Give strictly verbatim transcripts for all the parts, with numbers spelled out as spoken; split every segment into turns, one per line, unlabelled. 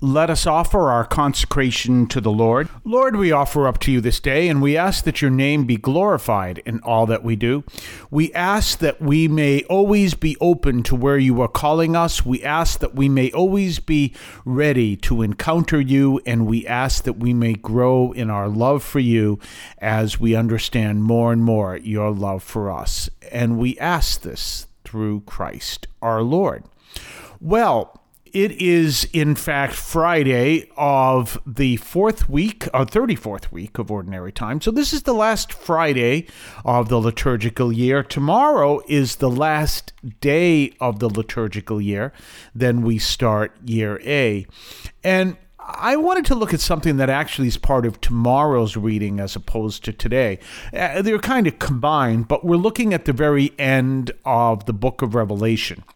Let us offer our consecration to the Lord. Lord, we offer up to you this day, and we ask that your name be glorified in all that we do. We ask that we may always be open to where you are calling us. We ask that we may always be ready to encounter you, and we ask that we may grow in our love for you as we understand more and more your love for us. And we ask this through Christ our Lord. Well, it is, in fact, Friday of the fourth week, or thirty-fourth week of Ordinary Time. So this is the last Friday of the liturgical year. Tomorrow is the last day of the liturgical year. Then we start year A. And I wanted to look at something that actually is part of tomorrow's reading as opposed to today. Uh, they're kind of combined, but we're looking at the very end of the book of Revelation.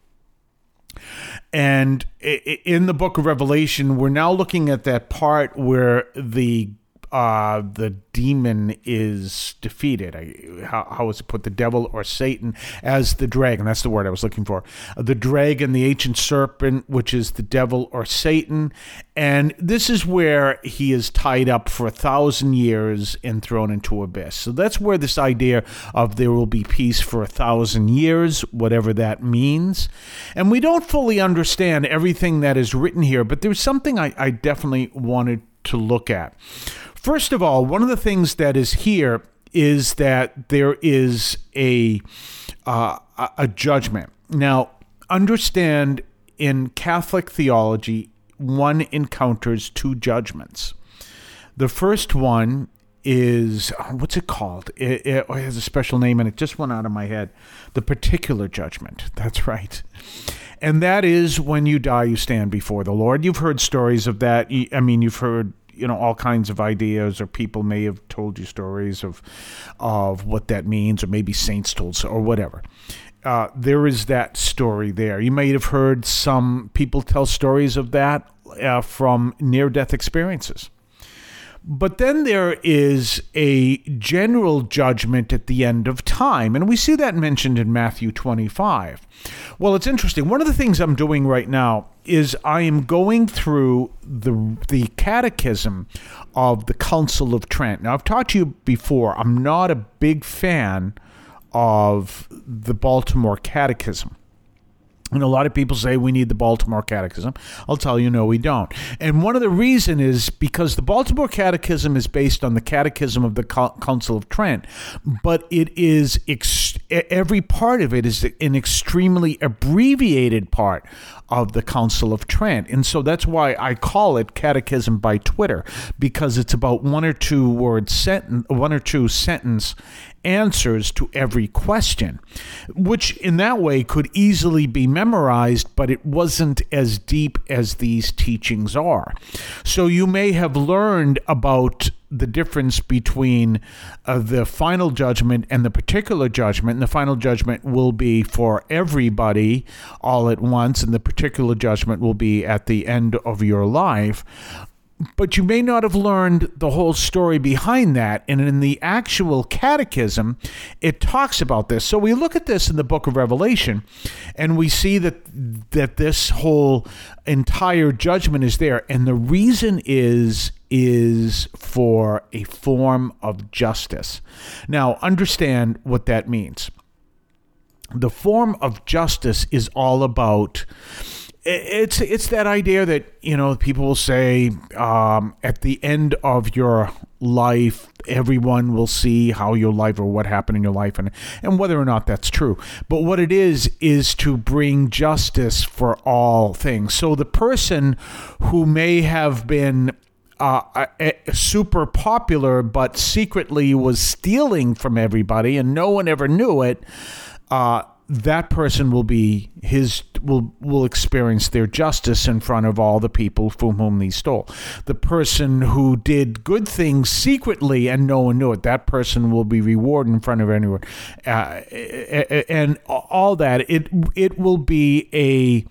And in the book of Revelation, we're now looking at that part where the uh, the demon is defeated. I, how, how is it put? The devil or Satan as the dragon. That's the word I was looking for. The dragon, the ancient serpent, which is the devil or Satan. And this is where he is tied up for a thousand years and thrown into abyss. So that's where this idea of there will be peace for a thousand years, whatever that means. And we don't fully understand everything that is written here, but there's something I, I definitely wanted to look at. First of all, one of the things that is here is that there is a uh, a judgment. Now, understand in Catholic theology, one encounters two judgments. The first one is, what's it called? It, it has a special name, and it just went out of my head. The particular judgment. That's right. And that is when you die, you stand before the Lord. You've heard stories of that. I mean, you've heard, you know, all kinds of ideas, or people may have told you stories of of what that means, or maybe saints told, or whatever. Uh, there is that story there. You may have heard some people tell stories of that uh, from near-death experiences. But then there is a general judgment at the end of time, and we see that mentioned in Matthew twenty-five. Well, it's interesting. One of the things I'm doing right now is I am going through the the catechism of the Council of Trent. Now, I've talked to you before. I'm not a big fan of the Baltimore Catechism. And a lot of people say we need the Baltimore Catechism. I'll tell you, no, we don't. And one of the reasons is because the Baltimore Catechism is based on the Catechism of the Council of Trent, but it is ex- every part of it is an extremely abbreviated part of the Council of Trent. And so that's why I call it Catechism by Twitter, because it's about one or two word sentence, one or two sentence answers to every question, which in that way could easily be memorized, but it wasn't as deep as these teachings are. So you may have learned about the difference between uh, the final judgment and the particular judgment. And the final judgment will be for everybody all at once, and the particular judgment will be at the end of your life. But you may not have learned the whole story behind that. And in the actual catechism, it talks about this. So we look at this in the book of Revelation, and we see that that this whole entire judgment is there. And the reason is, is for a form of justice. Now, understand what that means. The form of justice is all about... It's it's that idea that, you know, people will say um, at the end of your life, everyone will see how your life or what happened in your life, and, and whether or not that's true. But what it is, is to bring justice for all things. So the person who may have been uh, a, a super popular, but secretly was stealing from everybody and no one ever knew it, uh, that person will be his will will experience their justice in front of all the people from whom he stole. The person who did good things secretly and no one knew it, that person will be rewarded in front of anyone, uh, and all that. It it will be a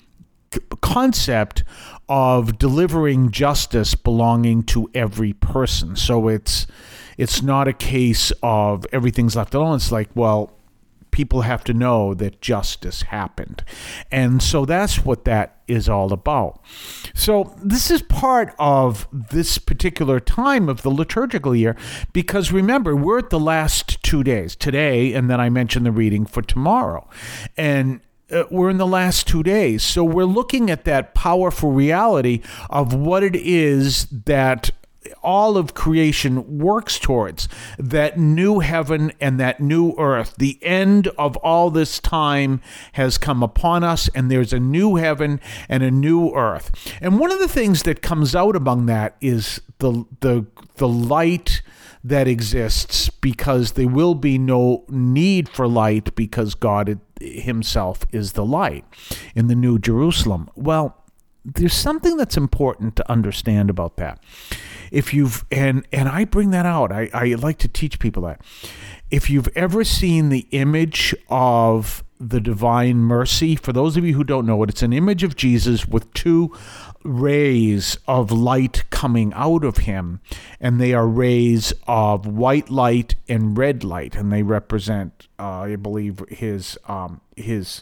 concept of delivering justice belonging to every person. So it's it's not a case of everything's left alone. It's like, well, people have to know that justice happened. And so that's what that is all about. So this is part of this particular time of the liturgical year, because remember, we're at the last two days, today, and then I mentioned the reading for tomorrow. And Uh, we're in the last two days. So we're looking at that powerful reality of what it is that all of creation works towards, that new heaven and that new earth. The end of all this time has come upon us, and there's a new heaven and a new earth. And one of the things that comes out among that is the the the light that exists, because there will be no need for light because God himself is the light in the New Jerusalem. Well, there's something that's important to understand about that. If you've, and, and I bring that out, I, I like to teach people that. If you've ever seen the image of the divine mercy, for those of you who don't know it, it's an image of Jesus with two rays of light coming out of him, and they are rays of white light and red light, and they represent, uh, I believe, his um, his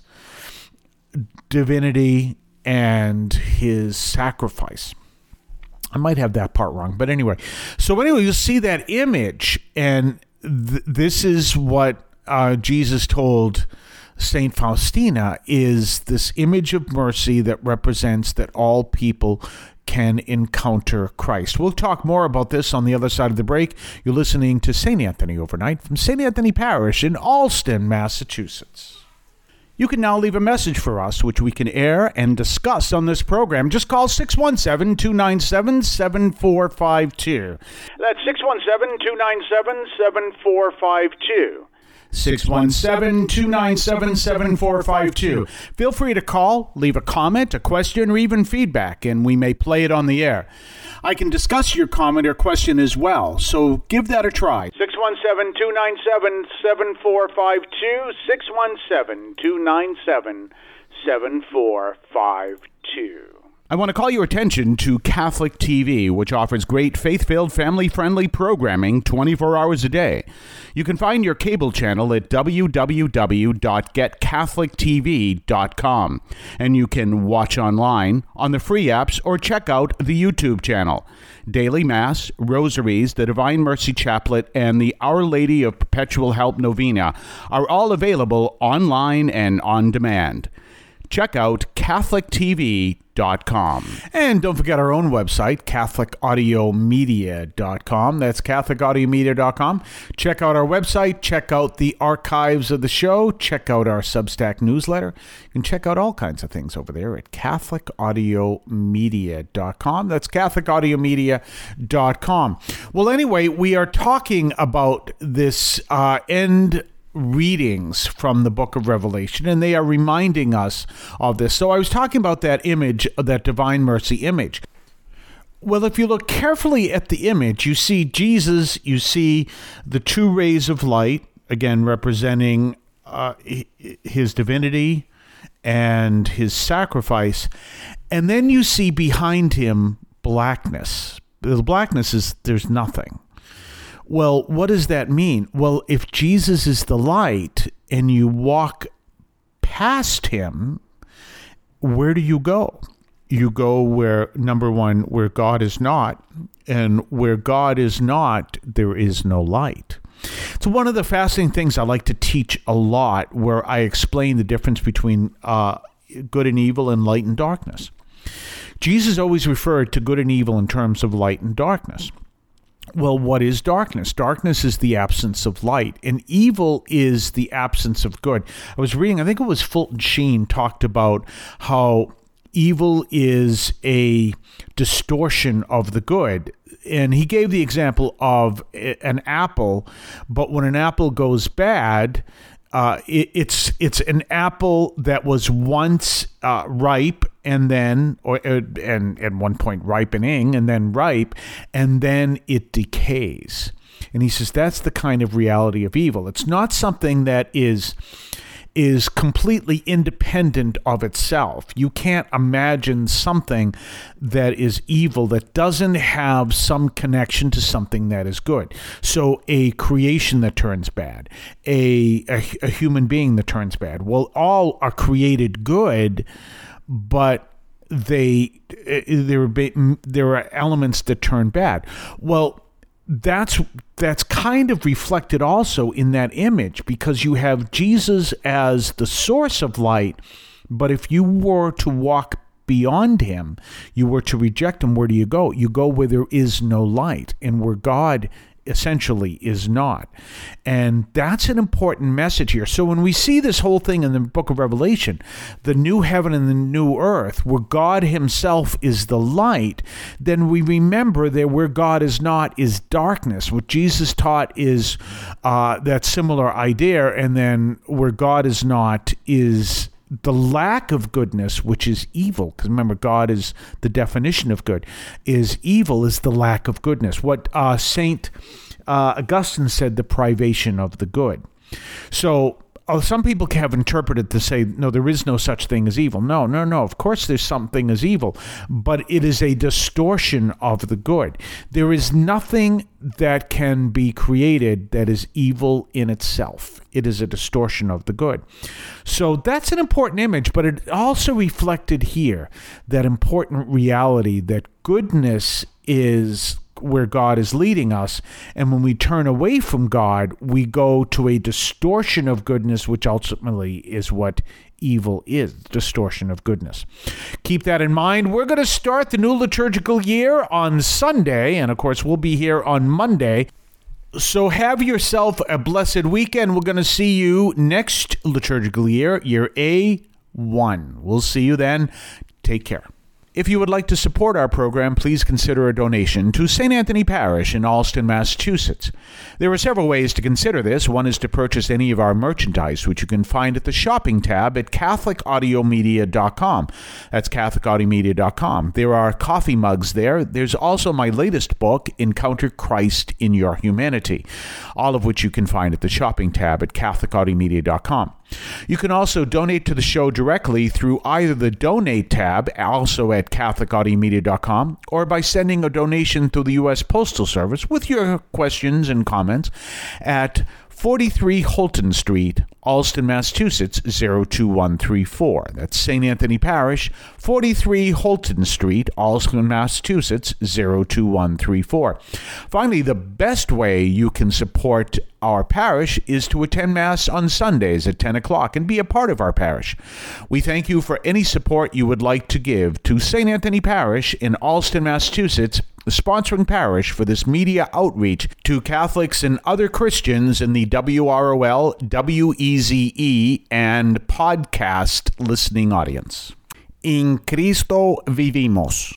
divinity and his sacrifice. I might have that part wrong, but anyway. So anyway, you'll see that image, and th- this is what uh, Jesus told Saint Faustina, is this image of mercy that represents that all people can encounter Christ. We'll talk more about this on the other side of the break. You're listening to Saint Anthony Overnight from Saint Anthony Parish in Allston, Massachusetts. You can now leave a message for us, which we can air and discuss on this program. Just call six one seven, two nine seven, seven four five two. That's six one seven, two nine seven, seven four five two. six one seven, two nine seven, seven four five two. Feel free to call, leave a comment, a question, or even feedback, and we may play it on the air. I can discuss your comment or question as well, so give that a try. six one seven, two nine seven, seven four five two, six one seven, two nine seven, seven four five two. I want to call your attention to Catholic T V, which offers great faith-filled, family-friendly programming twenty-four hours a day. You can find your cable channel at w w w dot get catholic t v dot com, and you can watch online on the free apps or check out the YouTube channel. Daily Mass, Rosaries, the Divine Mercy Chaplet, and the Our Lady of Perpetual Help Novena are all available online and on demand. Check out catholic t v dot com. And don't forget our own website, catholic audio media dot com. That's catholic audio media dot com. Check out our website. Check out the archives of the show. Check out our Substack newsletter. You can check out all kinds of things over there at catholic audio media dot com. That's catholic audio media dot com. Well, anyway, we are talking about this uh, end readings from the book of Revelation, and they are reminding us of this. So I was talking about that image, that divine mercy image. Well, if you look carefully at the image, you see Jesus, you see the two rays of light, again representing uh, his divinity and his sacrifice, and then you see behind him blackness. The blackness is, there's nothing. Well, what does that mean? Well, if Jesus is the light and you walk past him, where do you go? You go where, number one, where God is not, and where God is not, there is no light. It's one of the fascinating things I like to teach a lot, where I explain the difference between uh, good and evil and light and darkness. Jesus always referred to good and evil in terms of light and darkness. Well, what is darkness? Darkness is the absence of light, and evil is the absence of good. I was reading, I think it was Fulton Sheen talked about how evil is a distortion of the good. And he gave the example of an apple, but when an apple goes bad, uh, it, it's it's an apple that was once uh, ripe and then, or and at one point ripening and then ripe, and then it decays. And he says that's the kind of reality of evil. It's not something that is is completely independent of itself. You can't imagine something that is evil that doesn't have some connection to something that is good. So a creation that turns bad, a, a, a human being that turns bad. Well, all are created good, but they there are there are elements that turn bad. Well, that's that's kind of reflected also in that image, because you have Jesus as the source of light, but if you were to walk beyond him, you were to reject him, where do you go? You go where there is no light, and where God essentially is not. And that's an important message here. So when we see this whole thing in the book of Revelation, the new heaven and the new earth, where God himself is the light, then we remember that where God is not is darkness. What Jesus taught is uh, that similar idea, and then where God is not is the lack of goodness, which is evil. Because remember, God is the definition of good. Is evil is the lack of goodness. What uh, Saint uh, Augustine said, the privation of the good. So uh, some people have interpreted to say, no, there is no such thing as evil. No, no, no. Of course there's something as evil, but it is a distortion of the good. There is nothing that can be created that is evil in itself. It is a distortion of the good. So that's an important image, but it also reflected here that important reality that goodness is where God is leading us, and when we turn away from God, we go to a distortion of goodness, which ultimately is what evil is, distortion of goodness. Keep that in mind. We're going to start the new liturgical year on Sunday, and of course we'll be here on Monday. So have yourself a blessed weekend. We're going to see you next liturgical year, year A one. We'll see you then. Take care. If you would like to support our program, please consider a donation to Saint Anthony Parish in Allston, Massachusetts. There are several ways to consider this. One is to purchase any of our merchandise, which you can find at the shopping tab at Catholic Audio Media dot com. That's Catholic Audio Media dot com. There are coffee mugs there. There's also my latest book, Encounter Christ in Your Humanity, all of which you can find at the shopping tab at Catholic Audio Media dot com. You can also donate to the show directly through either the Donate tab, also at Catholic Audio Media dot com, or by sending a donation to the U S Postal Service with your questions and comments at forty-three Holton Street, Allston, Massachusetts, zero two one three four. That's Saint Anthony Parish, forty-three Holton Street, Allston, Massachusetts, zero two one three four. Finally, the best way you can support our parish is to attend Mass on Sundays at ten o'clock and be a part of our parish. We thank you for any support you would like to give to Saint Anthony Parish in Allston, Massachusetts, the sponsoring parish for this media outreach to Catholics and other Christians in the W R O L, W E Z E, and podcast listening audience. In Cristo vivimos.